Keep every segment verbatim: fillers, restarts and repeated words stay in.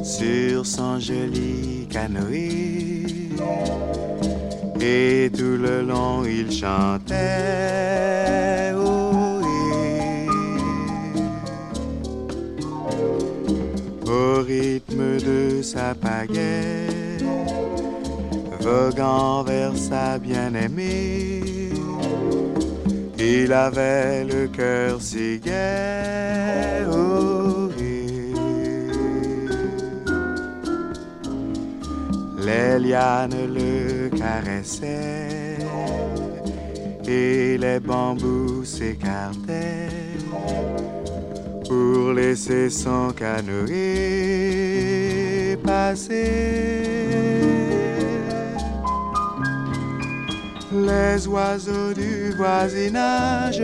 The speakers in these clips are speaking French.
sur son joli canoë. Et tout le long il chantait, oh, et au rythme de sa pagaie, voguant vers sa bien-aimée. Il avait le cœur si gai, oh, et les lianes le caressaient et les bambous s'écartaient pour laisser son canoë passer. Les oiseaux du voisinage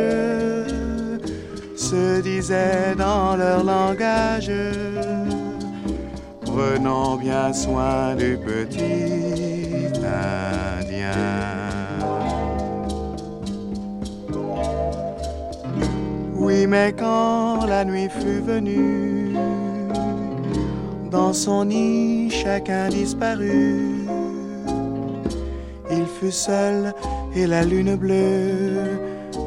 se disaient dans leur langage: prenons bien soin du petit Indien. Oui, mais quand la nuit fut venue, dans son nid chacun disparut. Il fut seul et la lune bleue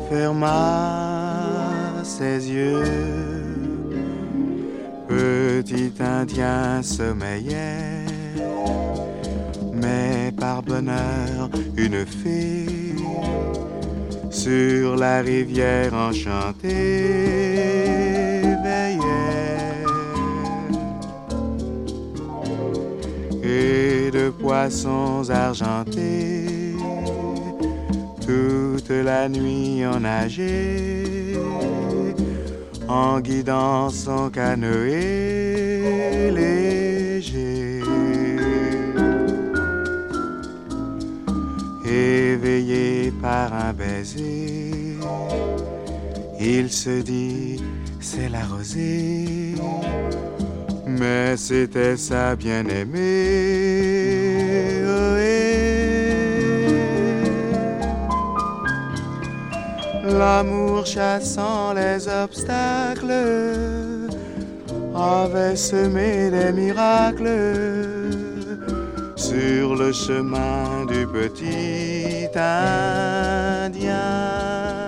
ferma ses yeux. Petit Indien sommeillait, mais par bonheur une fée sur la rivière enchantée veillait. Et de poissons argentés toute la nuit on nageait, en guidant son canoë léger. Éveillé par un baiser, il se dit c'est la rosée, mais c'était sa bien-aimée. Oh, l'amour chassant les obstacles avait semé des miracles sur le chemin du petit Indien.